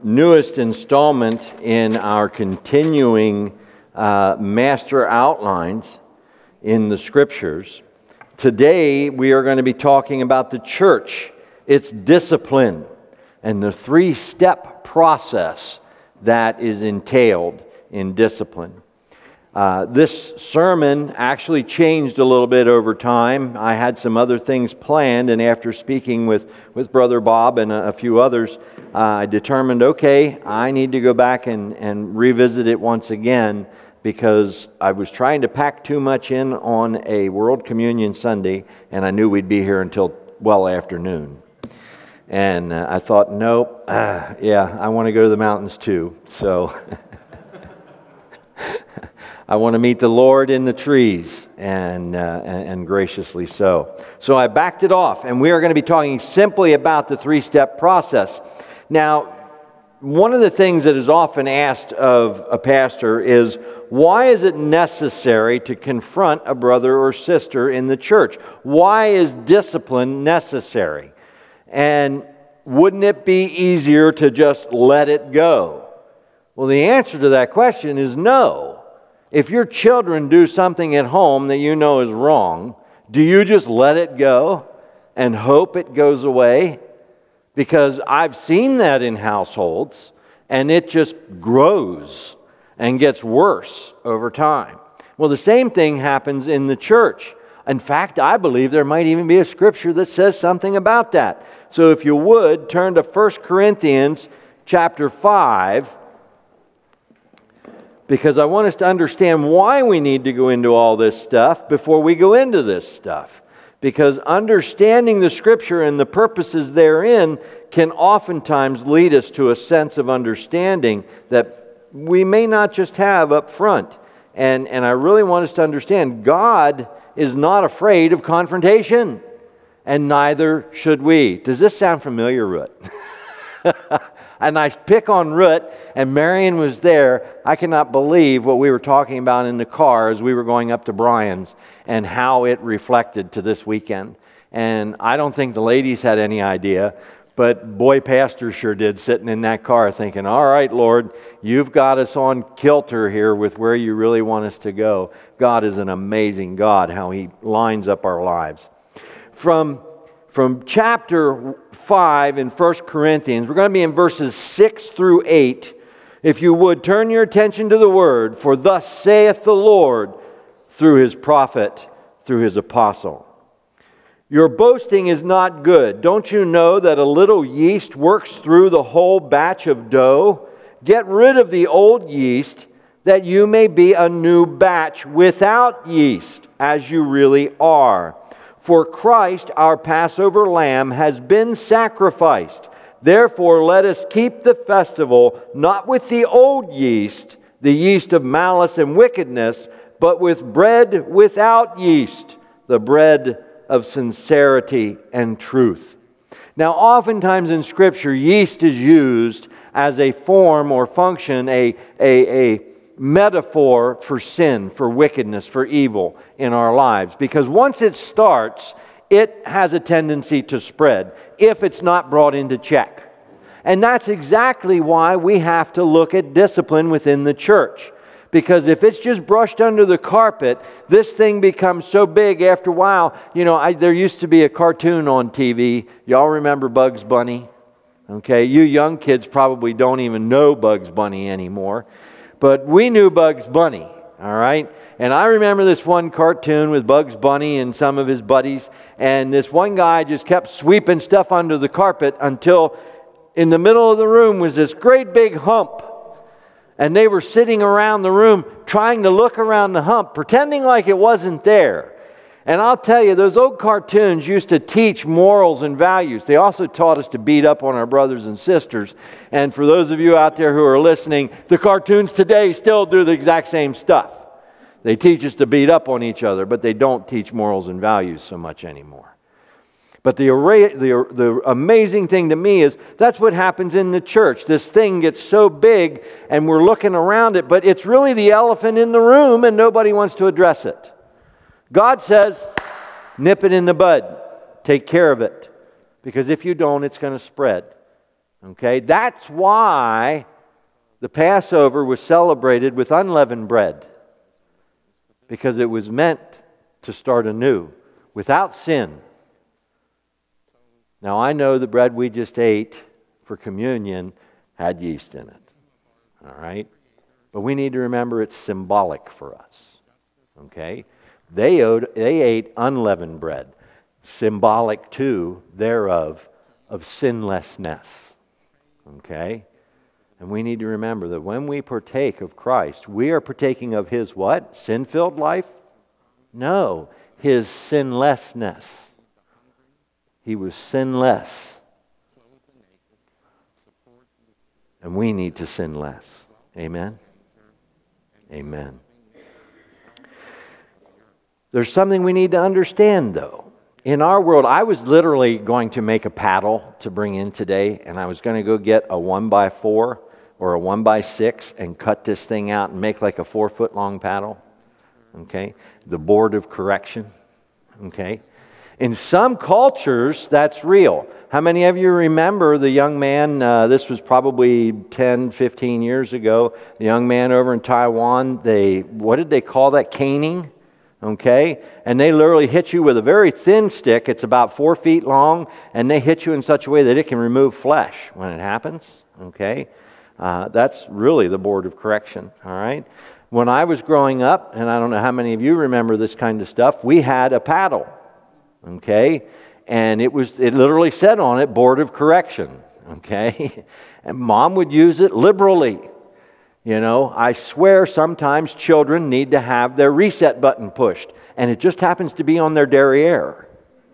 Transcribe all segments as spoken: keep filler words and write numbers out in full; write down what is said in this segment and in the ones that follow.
newest installment in our continuing uh, master outlines in the Scriptures. Today we are going to be talking about the church, its discipline, and the three-step process that is entailed in discipline. Uh, this sermon actually changed a little bit over time. I had some other things planned, and after speaking with, with Brother Bob and a, a few others, uh, I determined, okay, I need to go back and, and revisit it once again, because I was trying to pack too much in on a World Communion Sunday, and I knew we'd be here until well after noon. And uh, I thought, nope, uh, yeah, I want to go to the mountains too, so... I want to meet the Lord in the trees, and, uh, and and graciously so. So I backed it off, and we are going to be talking simply about the three-step process. Now, one of the things that is often asked of a pastor is, why is it necessary to confront a brother or sister in the church? Why is discipline necessary? And wouldn't it be easier to just let it go? Well, the answer to that question is no. If your children do something at home that you know is wrong, do you just let it go and hope it goes away? Because I've seen that in households, and it just grows and gets worse over time. Well, the same thing happens in the church. In fact, I believe there might even be a scripture that says something about that. So if you would, turn to First Corinthians chapter five, because I want us to understand why we need to go into all this stuff before we go into this stuff. Because understanding the Scripture and the purposes therein can oftentimes lead us to a sense of understanding that we may not just have up front. And, and I really want us to understand God is not afraid of confrontation, and neither should we. Does this sound familiar, Root? And I pick on Root, and Marion was there. I cannot believe what we were talking about in the car as we were going up to Brian's, and how it reflected to this weekend. And I don't think the ladies had any idea, but boy, Pastor sure did, sitting in that car thinking, all right, Lord, you've got us on kilter here with where you really want us to go. God is an amazing God, how He lines up our lives. From From chapter five in First Corinthians, we're going to be in verses six through eight. If you would, turn your attention to the Word. For thus saith the Lord through His prophet, through His apostle. Your boasting is not good. Don't you know that a little yeast works through the whole batch of dough? Get rid of the old yeast, that you may be a new batch without yeast, as you really are. For Christ, our Passover lamb, has been sacrificed. Therefore, let us keep the festival not with the old yeast, the yeast of malice and wickedness, but with bread without yeast, the bread of sincerity and truth. Now, oftentimes in Scripture, yeast is used as a form or function, a, a, a metaphor for sin, for wickedness, for evil in our lives. Because once it starts, it has a tendency to spread if it's not brought into check. And that's exactly why we have to look at discipline within the church. Because if it's just brushed under the carpet, this thing becomes so big after a while. You know, I, there used to be a cartoon on T V. Y'all remember Bugs Bunny? Okay, you young kids probably don't even know Bugs Bunny anymore. But we knew Bugs Bunny, all right? And I remember this one cartoon with Bugs Bunny and some of his buddies, and this one guy just kept sweeping stuff under the carpet until in the middle of the room was this great big hump. And they were sitting around the room trying to look around the hump, pretending like it wasn't there. And I'll tell you, those old cartoons used to teach morals and values. They also taught us to beat up on our brothers and sisters. And for those of you out there who are listening, the cartoons today still do the exact same stuff. They teach us to beat up on each other, but they don't teach morals and values so much anymore. But the, array, the, the amazing thing to me is that's what happens in the church. This thing gets so big and we're looking around it, but it's really the elephant in the room and nobody wants to address it. God says, nip it in the bud. Take care of it. Because if you don't, it's going to spread. Okay, that's why the Passover was celebrated with unleavened bread, because it was meant to start anew, without sin. Now, I know the bread we just ate for communion had yeast in it. All right? But we need to remember it's symbolic for us. Okay? They, owed, they ate unleavened bread, symbolic too, thereof, of sinlessness. Okay? And we need to remember that when we partake of Christ, we are partaking of His what? Sin-filled life? No, His sinlessness. He was sinless. And we need to sin less. Amen? Amen. There's something we need to understand, though. In our world, I was literally going to make a paddle to bring in today, and I was going to go get a one by four or a one by six and cut this thing out and make like a four foot long paddle. Okay? The board of correction. Okay? In some cultures, that's real. How many of you remember the young man, uh, this was probably ten, fifteen years ago, the young man over in Taiwan, they, what did they call that? Caning? Okay? And they literally hit you with a very thin stick. It's about four feet long, and they hit you in such a way that it can remove flesh when it happens. Okay? Uh, that's really the board of correction. All right? When I was growing up, and I don't know how many of you remember this kind of stuff, we had a paddle. Okay? And it was it literally said on it, board of correction. Okay? And Mom would use it liberally. You know, I swear sometimes children need to have their reset button pushed, and it just happens to be on their derriere.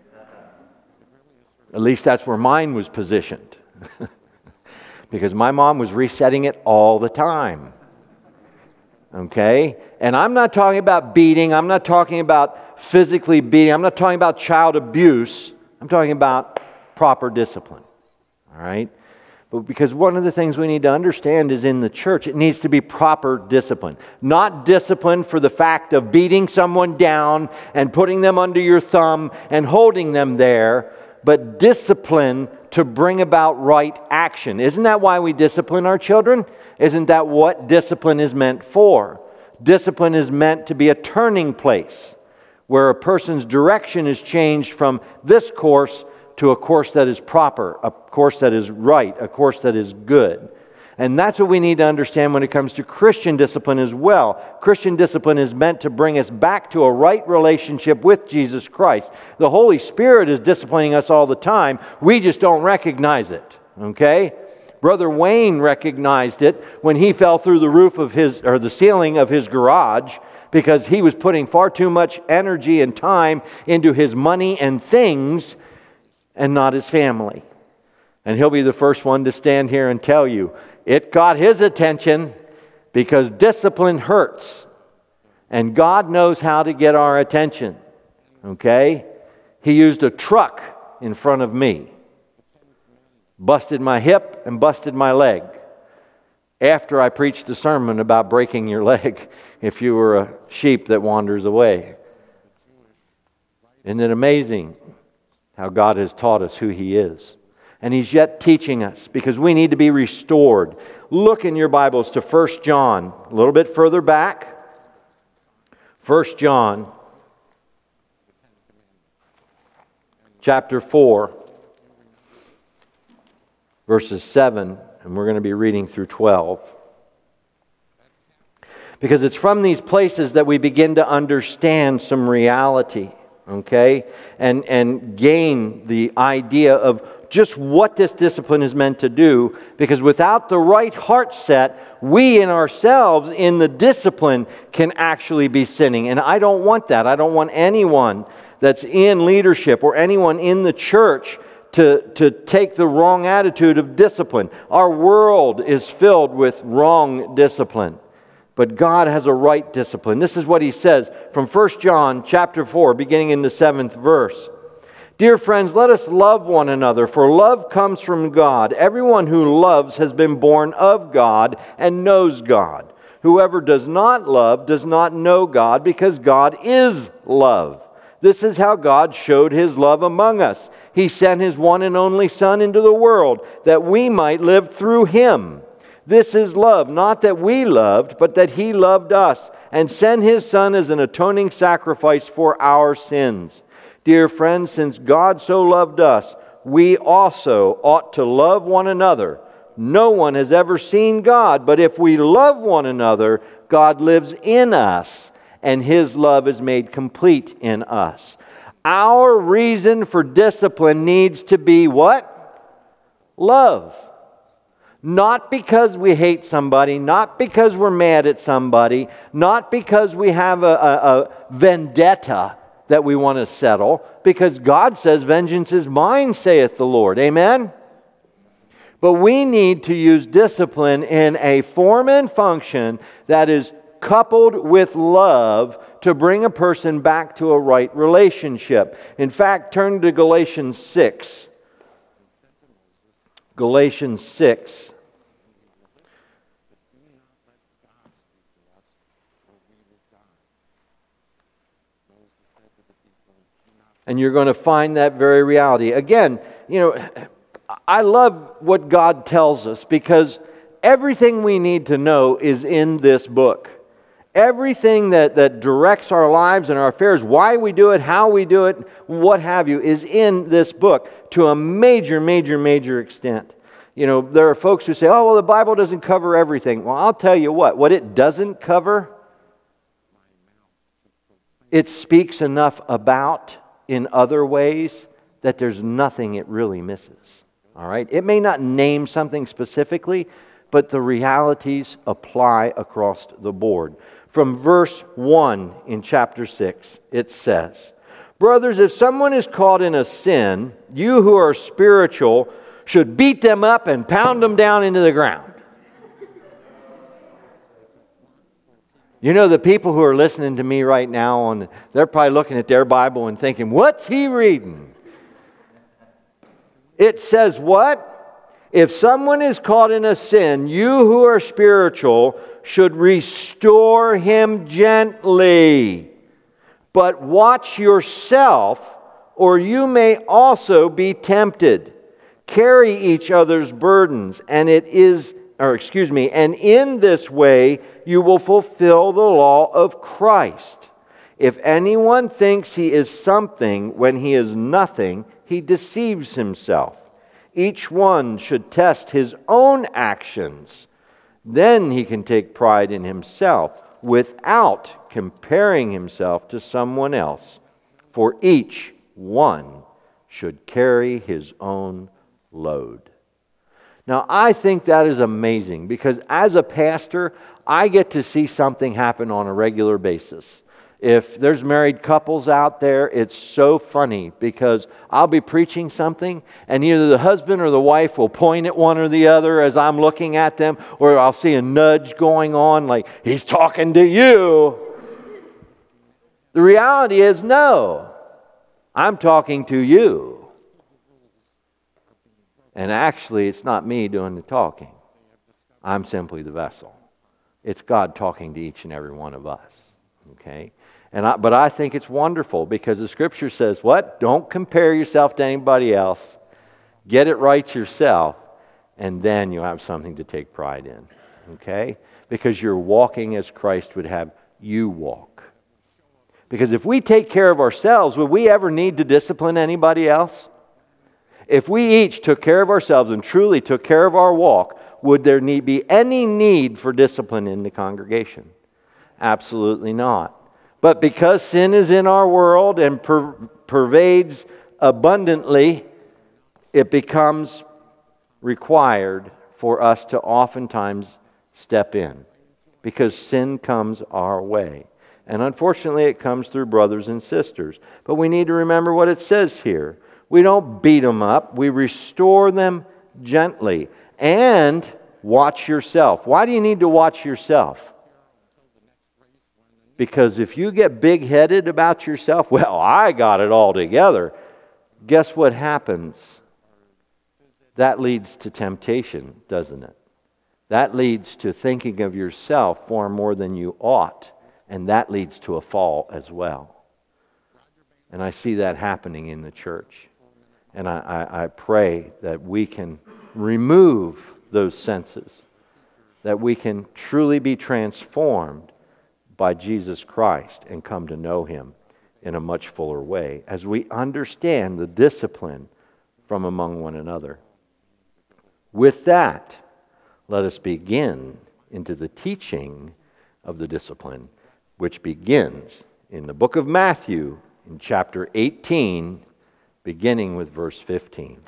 At least that's where mine was positioned. Because my mom was resetting it all the time. Okay? And I'm not talking about beating. I'm not talking about physically beating. I'm not talking about child abuse. I'm talking about proper discipline. All right? But because one of the things we need to understand is in the church, it needs to be proper discipline. Not discipline for the fact of beating someone down and putting them under your thumb and holding them there, but discipline to bring about right action. Isn't that why we discipline our children? Isn't that what discipline is meant for? Discipline is meant to be a turning place where a person's direction is changed from this course to a course that is proper, a course that is right, a course that is good. And that's what we need to understand when it comes to Christian discipline as well. Christian discipline is meant to bring us back to a right relationship with Jesus Christ. The Holy Spirit is disciplining us all the time. We just don't recognize it. Okay? Brother Wayne recognized it when he fell through the roof of his, or the ceiling of his garage, because he was putting far too much energy and time into his money and things and not his family. And he'll be the first one to stand here and tell you, it got his attention because discipline hurts. And God knows how to get our attention. Okay? He used a truck in front of me. Busted my hip and busted my leg. After I preached a sermon about breaking your leg if you were a sheep that wanders away. Isn't it amazing how God has taught us who He is? And He's yet teaching us because we need to be restored. Look in your Bibles to First John, a little bit further back. First John, chapter four, verses seven, and we're going to be reading through twelve. Because it's from these places that we begin to understand some reality, okay? And, and gain the idea of just what this discipline is meant to do, because without the right heart set, we in ourselves in the discipline can actually be sinning. And I don't want that. I don't want anyone that's in leadership or anyone in the church to, to take the wrong attitude of discipline. Our world is filled with wrong discipline, but God has a right discipline. This is what He says from First John chapter four, beginning in the seventh verse. Dear friends, let us love one another, for love comes from God. Everyone who loves has been born of God and knows God. Whoever does not love does not know God, because God is love. This is how God showed His love among us. He sent His one and only Son into the world that we might live through Him. This is love, not that we loved, but that He loved us and sent His Son as an atoning sacrifice for our sins. Dear friends, since God so loved us, we also ought to love one another. No one has ever seen God, but if we love one another, God lives in us, and His love is made complete in us. Our reason for discipline needs to be what? Love. Not because we hate somebody, not because we're mad at somebody, not because we have a, a, a vendetta that we want to settle, because God says, vengeance is mine, saith the Lord. Amen? But we need to use discipline in a form and function that is coupled with love to bring a person back to a right relationship. In fact, turn to Galatians six. Galatians six. And you're going to find that very reality. Again, you know, I love what God tells us because everything we need to know is in this book. Everything that, that directs our lives and our affairs, why we do it, how we do it, what have you, is in this book to a major, major, major extent. You know, there are folks who say, oh, well, the Bible doesn't cover everything. Well, I'll tell you what, what it doesn't cover, it speaks enough about in other ways that there's nothing it really misses. All right? It may not name something specifically, but the realities apply across the board. From verse one in chapter six, it says, brothers, if someone is caught in a sin, you who are spiritual should beat them up and pound them down into the ground. You know, the people who are listening to me right now, and they're probably looking at their Bible and thinking, what's he reading? It says what? If someone is caught in a sin, you who are spiritual should restore him gently. But watch yourself, or you may also be tempted. Carry each other's burdens, and it is, or excuse me, and in this way you will fulfill the law of Christ. If anyone thinks he is something when he is nothing, he deceives himself. Each one should test his own actions. Then he can take pride in himself without comparing himself to someone else. For each one should carry his own load. Now, I think that is amazing because as a pastor, I get to see something happen on a regular basis. If there's married couples out there, it's so funny because I'll be preaching something and either the husband or the wife will point at one or the other as I'm looking at them, or I'll see a nudge going on like, he's talking to you. The reality is, no, I'm talking to you. And actually, it's not me doing the talking. I'm simply the vessel. It's God talking to each and every one of us. Okay? And I, but I think it's wonderful because the Scripture says, what? Don't compare yourself to anybody else. Get it right yourself, and then you'll have something to take pride in. Okay? Because you're walking as Christ would have you walk. Because if we take care of ourselves, would we ever need to discipline anybody else? If we each took care of ourselves and truly took care of our walk, would there need be any need for discipline in the congregation? Absolutely not. But because sin is in our world and per- pervades abundantly, it becomes required for us to oftentimes step in. Because sin comes our way. And unfortunately, it comes through brothers and sisters. But we need to remember what it says here. We don't beat them up. We restore them gently. And watch yourself. Why do you need to watch yourself? Because if you get big-headed about yourself, well, I got it all together. Guess what happens? That leads to temptation, doesn't it? That leads to thinking of yourself far more than you ought. And that leads to a fall as well. And I see that happening in the church. And I, I, I pray that we can remove those senses, that we can truly be transformed by Jesus Christ and come to know Him in a much fuller way as we understand the discipline from among one another. With that, let us begin into the teaching of the discipline, which begins in the book of Matthew in chapter eighteen, beginning with verse fifteen.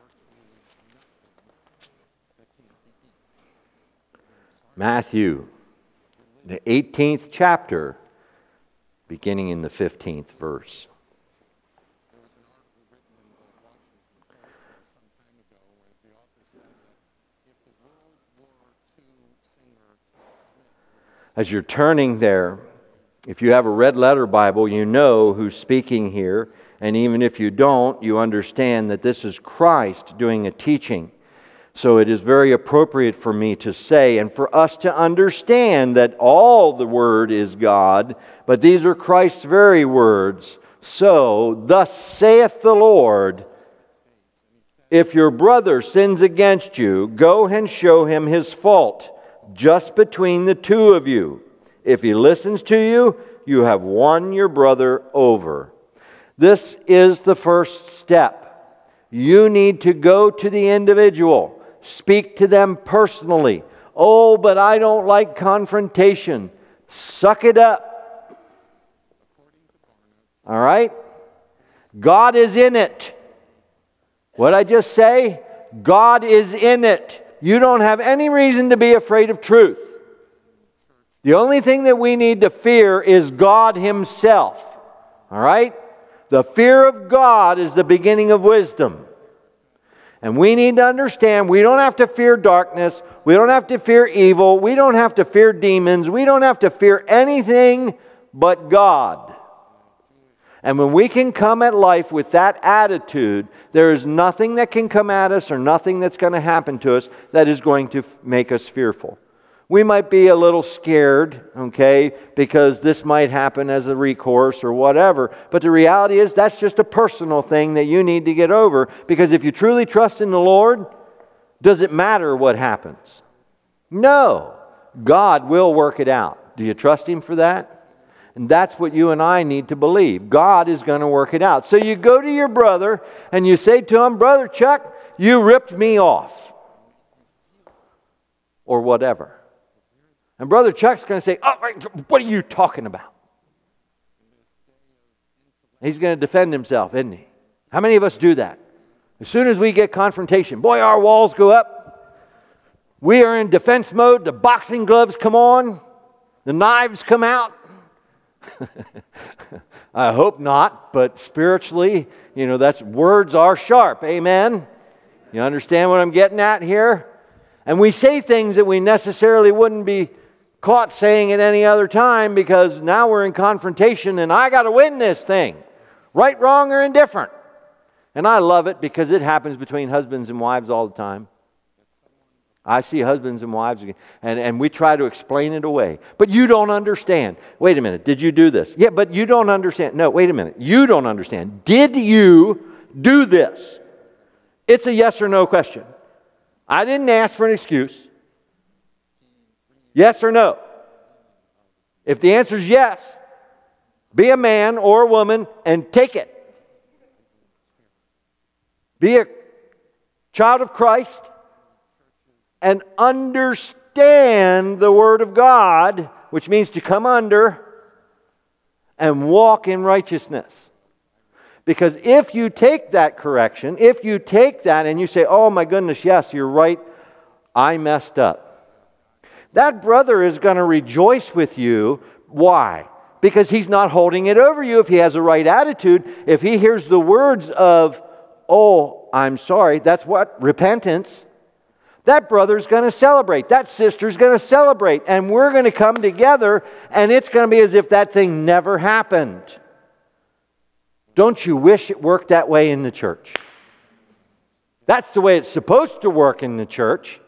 Matthew, the eighteenth chapter, beginning in the fifteenth verse. As you're turning there, if you have a red letter Bible, you know who's speaking here. And even if you don't, you understand that this is Christ doing a teaching. So it is very appropriate for me to say and for us to understand that all the Word is God, but these are Christ's very words. So, thus saith the Lord, if your brother sins against you, go and show him his fault, just between the two of you. If he listens to you, you have won your brother over. This is the first step. You need to go to the individual. Speak to them personally. Oh, but I don't like confrontation. Suck it up. All right? God is in it. What I just say? God is in it. You don't have any reason to be afraid of truth. The only thing that we need to fear is God Himself. All right? The fear of God is the beginning of wisdom. And we need to understand we don't have to fear darkness. We don't have to fear evil. We don't have to fear demons. We don't have to fear anything but God. And when we can come at life with that attitude, there is nothing that can come at us or nothing that's going to happen to us that is going to make us fearful. We might be a little scared, okay, because this might happen as a recourse or whatever. But the reality is that's just a personal thing that you need to get over. Because if you truly trust in the Lord, does it matter what happens? No. God will work it out. Do you trust Him for that? And that's what you and I need to believe. God is going to work it out. So you go to your brother and you say to him, Brother Chuck, you ripped me off. Or whatever. And Brother Chuck's going to say, oh, what are you talking about? He's going to defend himself, isn't he? How many of us do that? As soon as we get confrontation, boy, our walls go up. We are in defense mode. The boxing gloves come on. The knives come out. I hope not, but spiritually, you know, that's words are sharp. Amen? You understand what I'm getting at here? And we say things that we necessarily wouldn't be caught saying at any other time because now we're in confrontation and I got to win this thing. Right, wrong, or indifferent. And I love it because it happens between husbands and wives all the time. I see husbands and wives, and, and we try to explain it away. But you don't understand. Wait a minute, did you do this? Yeah, but you don't understand. No, wait a minute. You don't understand. Did you do this? It's a yes or no question. I didn't ask for an excuse. Yes or no? If the answer is yes, be a man or a woman and take it. Be a child of Christ and understand the Word of God, which means to come under and walk in righteousness. Because if you take that correction, if you take that and you say, oh my goodness, yes, you're right, I messed up. That brother is going to rejoice with you. Why? Because he's not holding it over you if he has a right attitude. If he hears the words of, oh, I'm sorry, that's what? Repentance. That brother's going to celebrate. That sister's going to celebrate. And we're going to come together and it's going to be as if that thing never happened. Don't you wish it worked that way in the church? That's the way it's supposed to work in the church.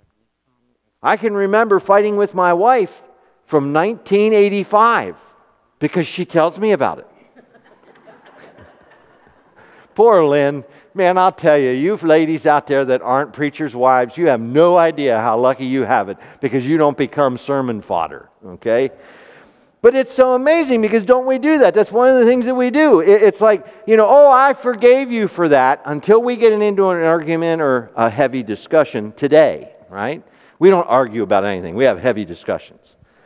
I can remember fighting with my wife from nineteen eighty-five. because she tells me about it. Poor Lynn. Man, I'll tell you, you ladies out there that aren't preachers' wives, you have no idea how lucky you have it because you don't become sermon fodder, okay? But it's so amazing because don't we do that? That's one of the things that we do. It's like, you know, oh, I forgave you for that until we get into an argument or a heavy discussion today, right? We don't argue about anything. We have heavy discussions.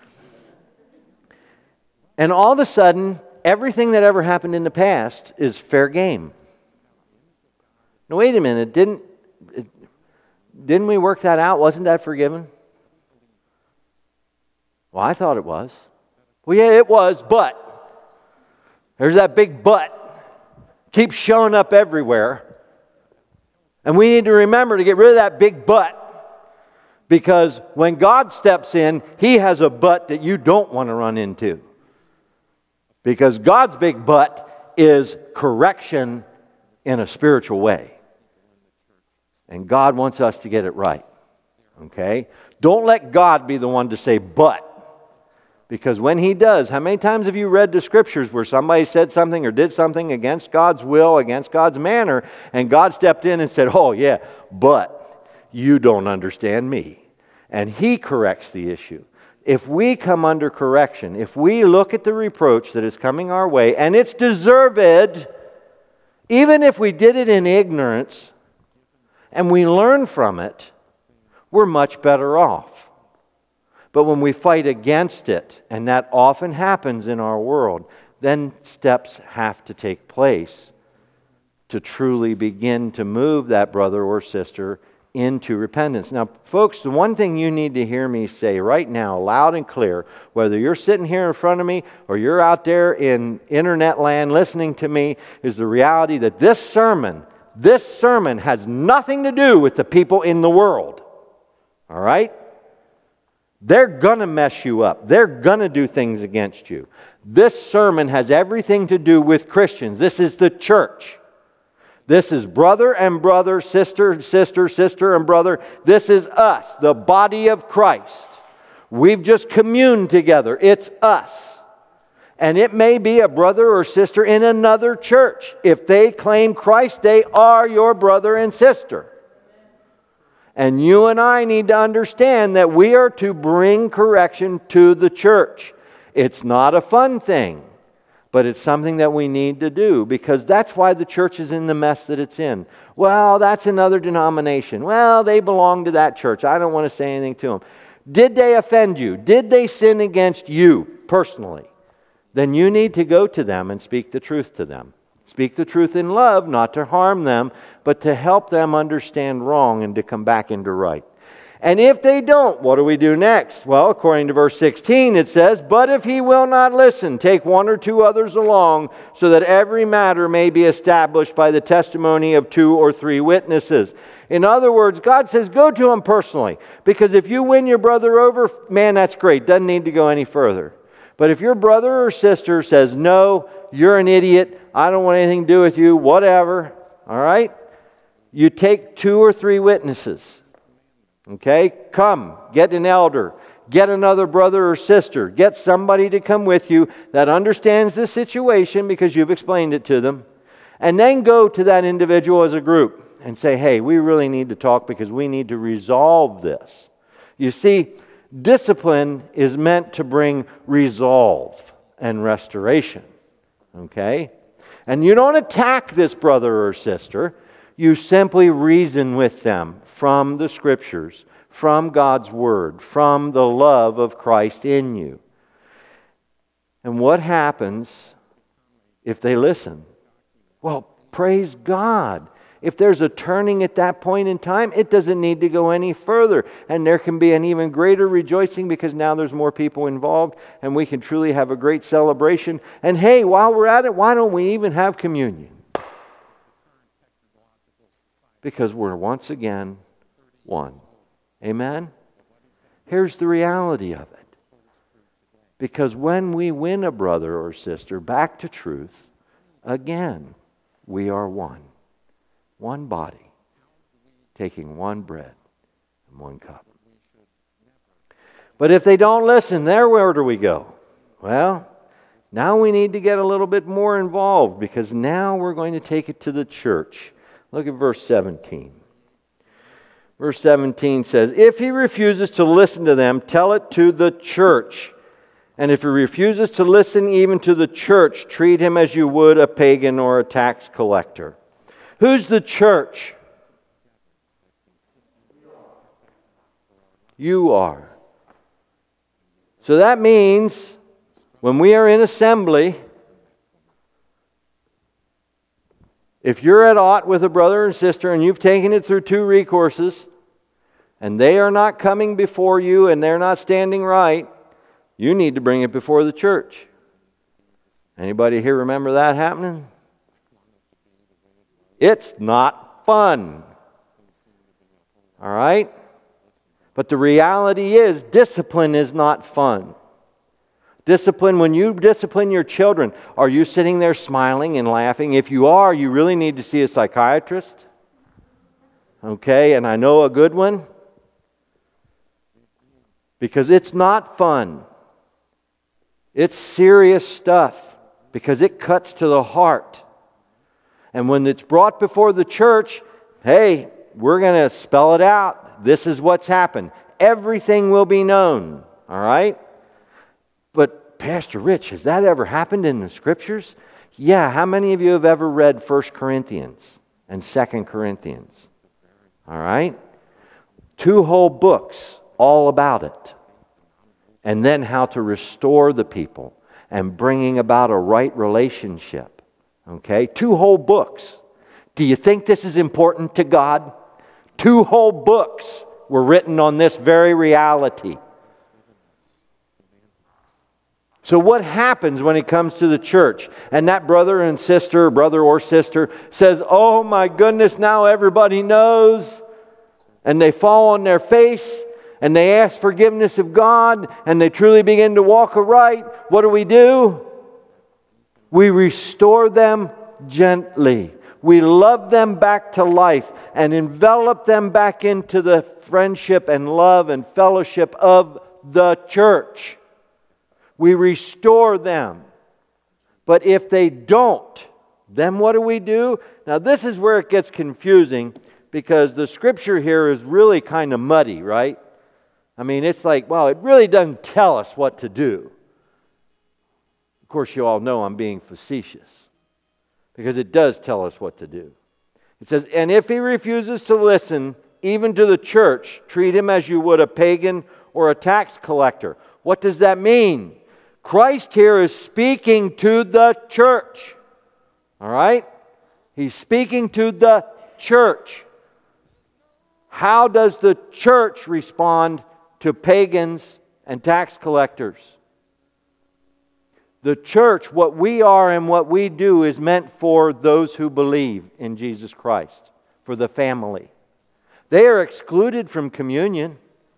And all of a sudden, everything that ever happened in the past is fair game. Now, wait a minute. Didn't, didn't we work that out? Wasn't that forgiven? Well, I thought it was. Well, yeah, it was, but there's that big but. Keeps showing up everywhere. And we need to remember to get rid of that big but. Because when God steps in, He has a but that you don't want to run into. Because God's big but is correction in a spiritual way. And God wants us to get it right. Okay? Don't let God be the one to say but. Because when He does, how many times have you read the Scriptures where somebody said something or did something against God's will, against God's manner, and God stepped in and said, oh yeah, but you don't understand me. And He corrects the issue. If we come under correction, if we look at the reproach that is coming our way, and it's deserved, even if we did it in ignorance, and we learn from it, we're much better off. But when we fight against it, and that often happens in our world, then steps have to take place to truly begin to move that brother or sister into repentance. Now, folks, the one thing you need to hear me say right now, loud and clear, whether you're sitting here in front of me or you're out there in internet land listening to me, is the reality that this sermon, this sermon has nothing to do with the people in the world. All right? They're going to mess you up. They're going to do things against you. This sermon has everything to do with Christians. This is the church. This is brother and brother, sister, sister, sister and brother. This is us, the body of Christ. We've just communed together. It's us. And it may be a brother or sister in another church. If they claim Christ, they are your brother and sister. And you and I need to understand that we are to bring correction to the church. It's not a fun thing, but it's something that we need to do because that's why the church is in the mess that it's in. Well, that's another denomination. Well, they belong to that church. I don't want to say anything to them. Did they offend you? Did they sin against you personally? Then you need to go to them and speak the truth to them. Speak the truth in love, not to harm them, but to help them understand wrong and to come back into right. And if they don't, what do we do next? Well, according to verse sixteen, it says, but if he will not listen, take one or two others along, so that every matter may be established by the testimony of two or three witnesses. In other words, God says, go to him personally. Because if you win your brother over, man, that's great. Doesn't need to go any further. But if your brother or sister says, no, you're an idiot, I don't want anything to do with you, whatever, all right? You take two or three witnesses. Okay? Come, get an elder, get another brother or sister, get somebody to come with you that understands the situation because you've explained it to them, and then go to that individual as a group and say, hey, we really need to talk because we need to resolve this. You see, discipline is meant to bring resolve and restoration. Okay? And you don't attack this brother or sister. You simply reason with them from the Scriptures, from God's Word, from the love of Christ in you. And what happens if they listen? Well, praise God. If there's a turning at that point in time, it doesn't need to go any further. And there can be an even greater rejoicing because now there's more people involved and we can truly have a great celebration. And hey, while we're at it, why don't we even have communion? Because we're once again one. Amen? Here's the reality of it. Because when we win a brother or sister back to truth, again, we are one. One body, taking one bread and one cup. But if they don't listen, there where do we go? Well, Now we need to get a little bit more involved, because now we're going to take it to the church. Look at verse seventeen. Verse seventeen says, "If he refuses to listen to them, tell it to the church. And if he refuses to listen even to the church, treat him as you would a pagan or a tax collector." Who's the church? You are. So that means when we are in assembly, if you're at aught with a brother and sister and you've taken it through two recourses and they are not coming before you and they're not standing right, you need to bring it before the church. Anybody here remember that happening? It's not fun. All right? But the reality is, discipline is not fun. Discipline, when you discipline your children, are you sitting there smiling and laughing? If you are, you really need to see a psychiatrist. Okay, and I know a good one. Because it's not fun. It's serious stuff. Because it cuts to the heart. And when it's brought before the church, hey, we're going to spell it out. This is what's happened. Everything will be known. All right? But Pastor Rich, has that ever happened in the Scriptures? Yeah, how many of you have ever read First Corinthians and Second Corinthians? All right? Two whole books all about it. And then how to restore the people and bringing about a right relationship. Okay? Two whole books. Do you think this is important to God? Two whole books were written on this very reality. So what happens when it comes to the church and that brother and sister, brother or sister, says, "Oh my goodness, now everybody knows," and they fall on their face and they ask forgiveness of God and they truly begin to walk aright? What do we do? We restore them gently. We love them back to life and envelop them back into the friendship and love and fellowship of the church. We restore them. But if they don't, then what do we do? Now this is where it gets confusing, because the Scripture here is really kind of muddy, right? I mean, it's like, well, it really doesn't tell us what to do. Of course, you all know I'm being facetious, because it does tell us what to do. It says, "And if he refuses to listen, even to the church, treat him as you would a pagan or a tax collector." What does that mean? Christ here is speaking to the church. All right? He's speaking to the church. How does the church respond to pagans and tax collectors? The church, what we are and what we do, is meant for those who believe in Jesus Christ, for the family. They are excluded from communion.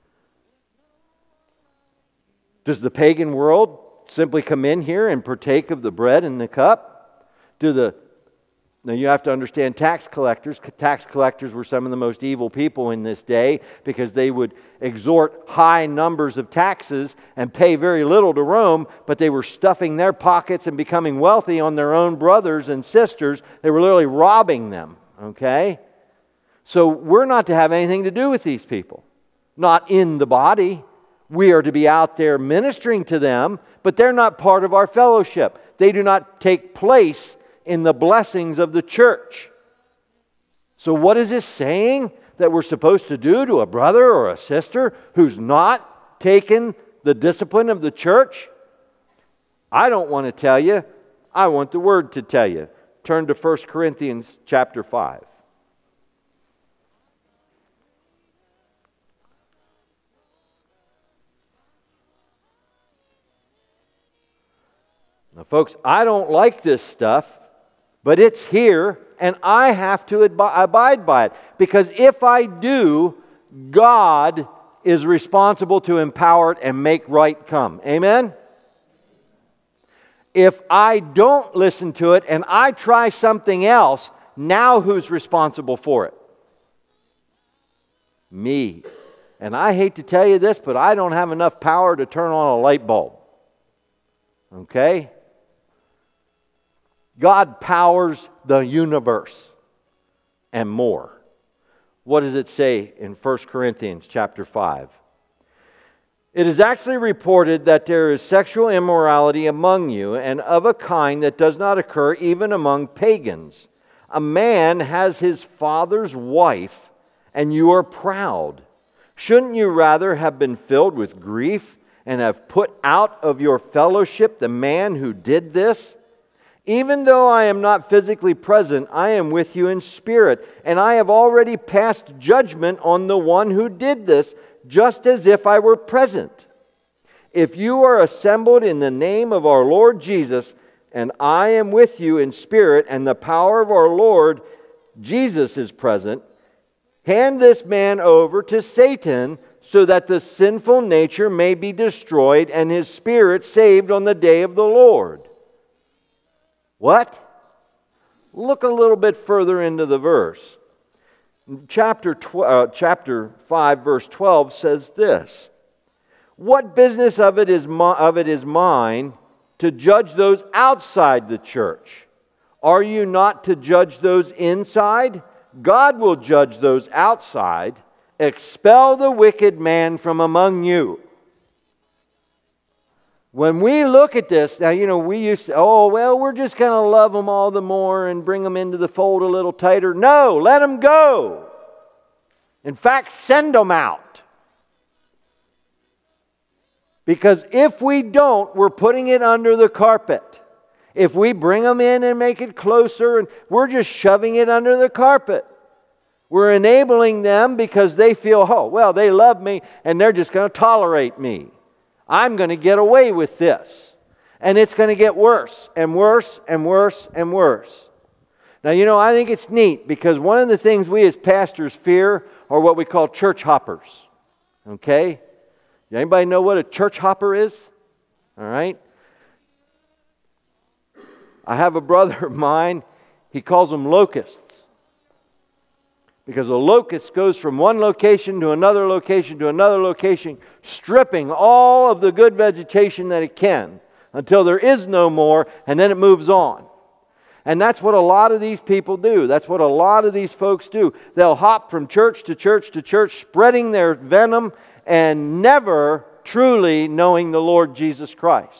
Does the pagan world simply come in here and partake of the bread and the cup? Do the Now you have to understand tax collectors. Tax collectors were some of the most evil people in this day, because they would extort high numbers of taxes and pay very little to Rome, but they were stuffing their pockets and becoming wealthy on their own brothers and sisters. They were literally robbing them. Okay? So we're not to have anything to do with these people. Not in the body. We are to be out there ministering to them, but they're not part of our fellowship. They do not take place in the blessings of the church. So what is this saying that we're supposed to do to a brother or a sister who's not taken the discipline of the church? I don't want to tell you. I want the Word to tell you. Turn to First Corinthians chapter five. Now, folks, I don't like this stuff, but it's here, and I have to abide by it. Because if I do, God is responsible to empower it and make right come. Amen? If I don't listen to it and I try something else, now who's responsible for it? Me. And I hate to tell you this, but I don't have enough power to turn on a light bulb. Okay? God powers the universe and more. What does it say in First Corinthians chapter five? It is actually reported that there is sexual immorality among you, and of a kind that does not occur even among pagans. A man has his father's wife, and you are proud. Shouldn't you rather have been filled with grief and have put out of your fellowship the man who did this? Even though I am not physically present, I am with you in spirit, and I have already passed judgment on the one who did this, just as if I were present. If you are assembled in the name of our Lord Jesus, and I am with you in spirit, and the power of our Lord Jesus is present, hand this man over to Satan, so that the sinful nature may be destroyed and his spirit saved on the day of the Lord. What? Look a little bit further into the verse. Chapter, tw- uh, chapter five, verse twelve says this. What business of it is mo- of it is mine to judge those outside the church? Are you not to judge those inside? God will judge those outside. Expel the wicked man from among you. When we look at this, now, you know, we used to, oh, well, we're just going to love them all the more and bring them into the fold a little tighter. No, let them go. In fact, send them out. Because if we don't, we're putting it under the carpet. If we bring them in and make it closer, and we're just shoving it under the carpet. We're enabling them because they feel, oh, well, they love me and they're just going to tolerate me. I'm going to get away with this. And it's going to get worse and worse and worse and worse. Now, you know, I think it's neat because one of the things we as pastors fear are what we call church hoppers. Okay? Anybody know what a church hopper is? All right? I have a brother of mine, he calls them locusts. Because a locust goes from one location to another location to another location, stripping all of the good vegetation that it can until there is no more, and then it moves on. And that's what a lot of these people do. That's what a lot of these folks do. They'll hop from church to church to church, spreading their venom and never truly knowing the Lord Jesus Christ.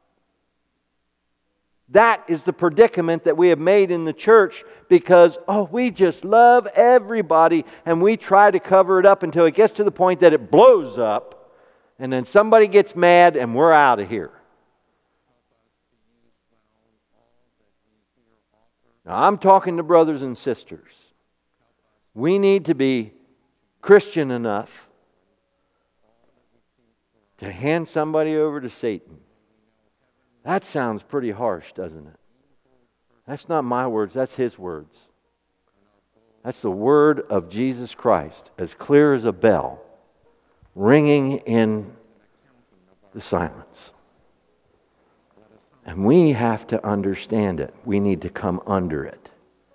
That is the predicament that we have made in the church because, oh, we just love everybody and we try to cover it up until it gets to the point that it blows up and then somebody gets mad and we're out of here. Now, I'm talking to brothers and sisters. We need to be Christian enough to hand somebody over to Satan. That sounds pretty harsh, doesn't it? That's not my words, that's His words. That's the word of Jesus Christ, as clear as a bell, ringing in the silence. And we have to understand it. We need to come under it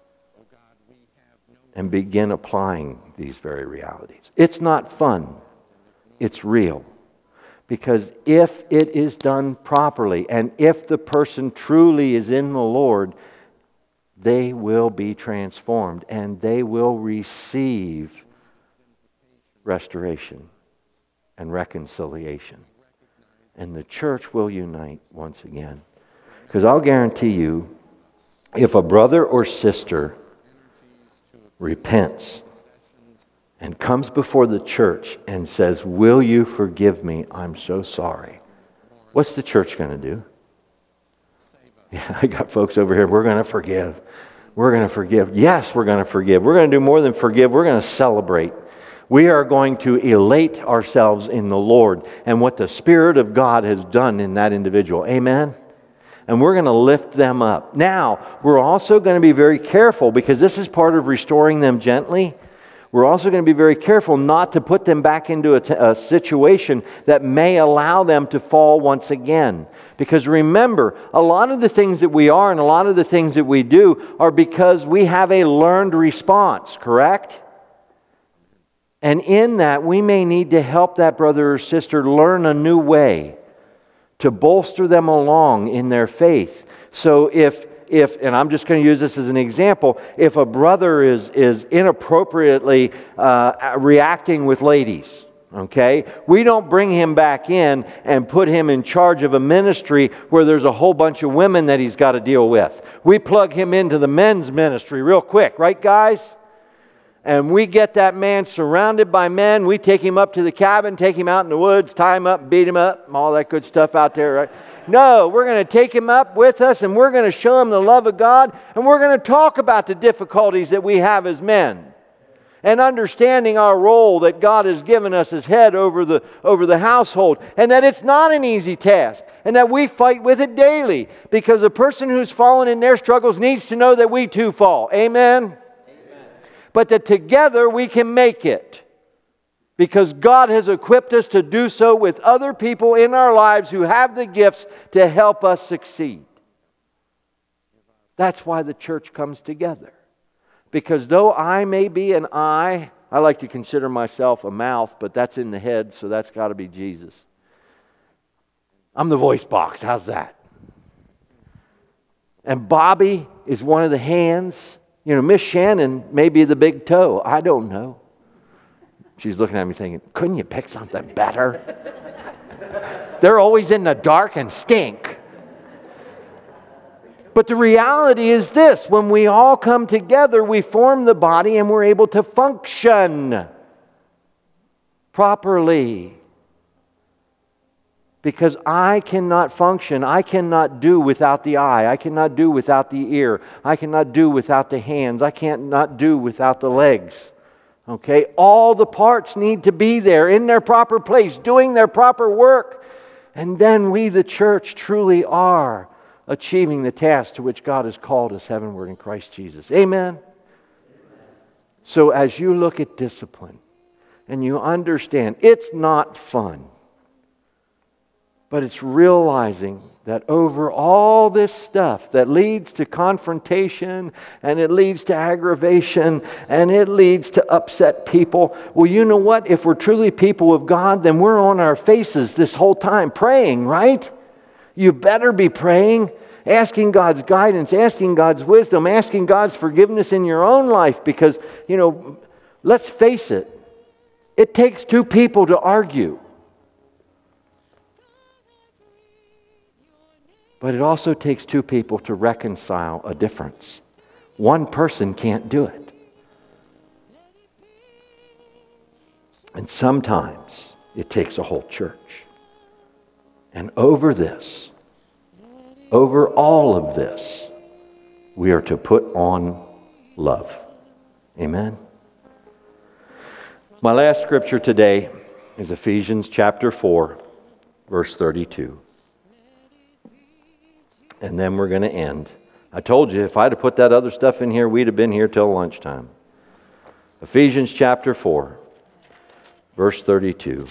and begin applying these very realities. It's not fun. It's real. Because if it is done properly, and if the person truly is in the Lord, they will be transformed, and they will receive restoration and reconciliation. And the church will unite once again. Because I'll guarantee you, if a brother or sister repents and comes before the church and says, will you forgive me? I'm so sorry. What's the church going to do? Yeah, I got folks over here, we're going to forgive. We're going to forgive. Yes, we're going to forgive. We're going to do more than forgive. We're going to celebrate. We are going to elate ourselves in the Lord and what the Spirit of God has done in that individual. Amen? And we're going to lift them up. Now, we're also going to be very careful because this is part of restoring them gently. We're also going to be very careful not to put them back into a, t- a situation that may allow them to fall once again. Because remember, a lot of the things that we are and a lot of the things that we do are because we have a learned response, correct? And in that, we may need to help that brother or sister learn a new way to bolster them along in their faith. So if if, and I'm just going to use this as an example, if a brother is, is inappropriately uh, reacting with ladies, okay, we don't bring him back in and put him in charge of a ministry where there's a whole bunch of women that he's got to deal with. We plug him into the men's ministry real quick, right, guys? And we get that man surrounded by men. We take him up to the cabin, take him out in the woods, tie him up, beat him up, and all that good stuff out there, right? No, we're going to take him up with us, and we're going to show him the love of God, and we're going to talk about the difficulties that we have as men, and understanding our role that God has given us as head over the, over the household, and that it's not an easy task, and that we fight with it daily, because the person who's fallen in their struggles needs to know that we too fall. Amen? But that together we can make it, because God has equipped us to do so with other people in our lives who have the gifts to help us succeed. That's why the church comes together. Because though I may be an eye, I like to consider myself a mouth, but that's in the head, so that's got to be Jesus. I'm the voice box. How's that? And Bobby is one of the hands. You know, Miss Shannon may be the big toe. I don't know. She's looking at me thinking, couldn't you pick something better? They're always in the dark and stink. But the reality is this: when we all come together, we form the body and we're able to function properly. Because I cannot function, I cannot do without the eye, I cannot do without the ear, I cannot do without the hands, I cannot do without the legs. Okay? All the parts need to be there in their proper place, doing their proper work. And then we, the church, truly are achieving the task to which God has called us heavenward in Christ Jesus. Amen? So as you look at discipline and you understand it's not fun, but it's realizing that over all this stuff that leads to confrontation, and it leads to aggravation, and it leads to upset people. Well, you know what? If we're truly people of God, then we're on our faces this whole time praying, right? You better be praying, asking God's guidance, asking God's wisdom, asking God's forgiveness in your own life. Because, you know, let's face it, it takes two people to argue. But it also takes two people to reconcile a difference. One person can't do it. And sometimes it takes a whole church. And over this, over all of this, we are to put on love. Amen? My last scripture today is Ephesians chapter four, verse thirty-two. And then we're going to end. I told you, if I'd have put that other stuff in here, we'd have been here till lunchtime. Ephesians chapter four, verse thirty-two.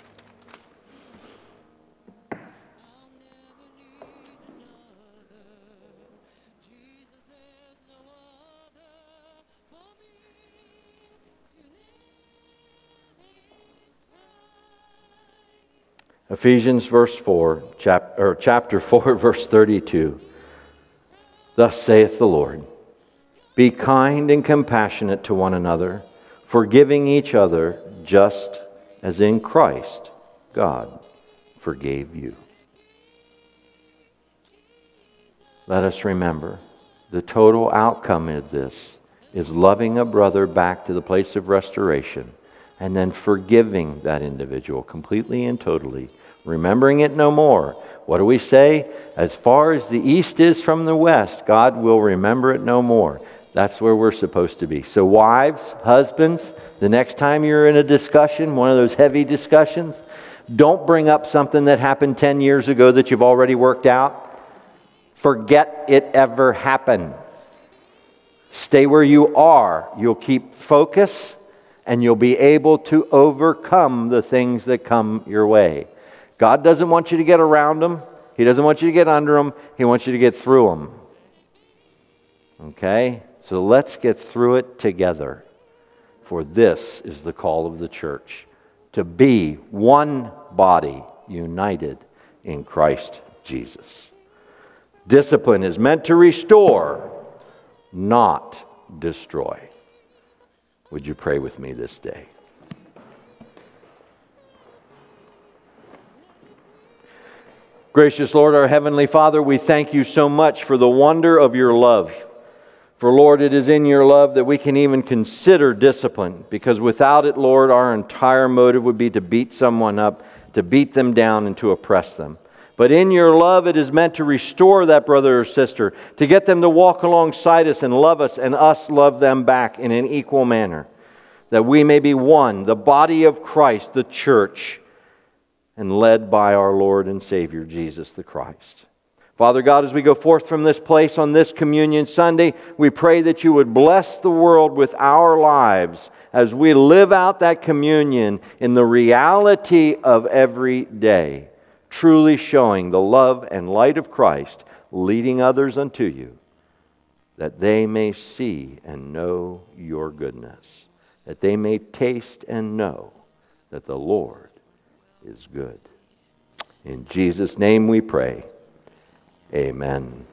Ephesians verse four, chap, or chapter four, verse thirty-two. Thus saith the Lord, be kind and compassionate to one another, forgiving each other, just as in Christ God forgave you. Let us remember, the total outcome of this is loving a brother back to the place of restoration, and then forgiving that individual completely and totally, remembering it no more. What do we say? As far as the east is from the west, God will remember it no more. That's where we're supposed to be. So wives, husbands, the next time you're in a discussion, one of those heavy discussions, don't bring up something that happened ten years ago that you've already worked out. Forget it ever happened. Stay where you are. You'll keep focus, and you'll be able to overcome the things that come your way. God doesn't want you to get around them. He doesn't want you to get under them. He wants you to get through them. Okay? So let's get through it together. For this is the call of the church, to be one body united in Christ Jesus. Discipline is meant to restore, not destroy. Would you pray with me this day? Gracious Lord, our Heavenly Father, we thank you so much for the wonder of your love. For, Lord, it is in your love that we can even consider discipline, because without it, Lord, our entire motive would be to beat someone up, to beat them down, and to oppress them. But in your love, it is meant to restore that brother or sister, to get them to walk alongside us and love us, and us love them back in an equal manner, that we may be one, the body of Christ, the church, and led by our Lord and Savior, Jesus the Christ. Father God, as we go forth from this place on this Communion Sunday, we pray that you would bless the world with our lives as we live out that communion in the reality of every day, truly showing the love and light of Christ, leading others unto you, that they may see and know your goodness, that they may taste and know that the Lord is good. In Jesus' name we pray. Amen.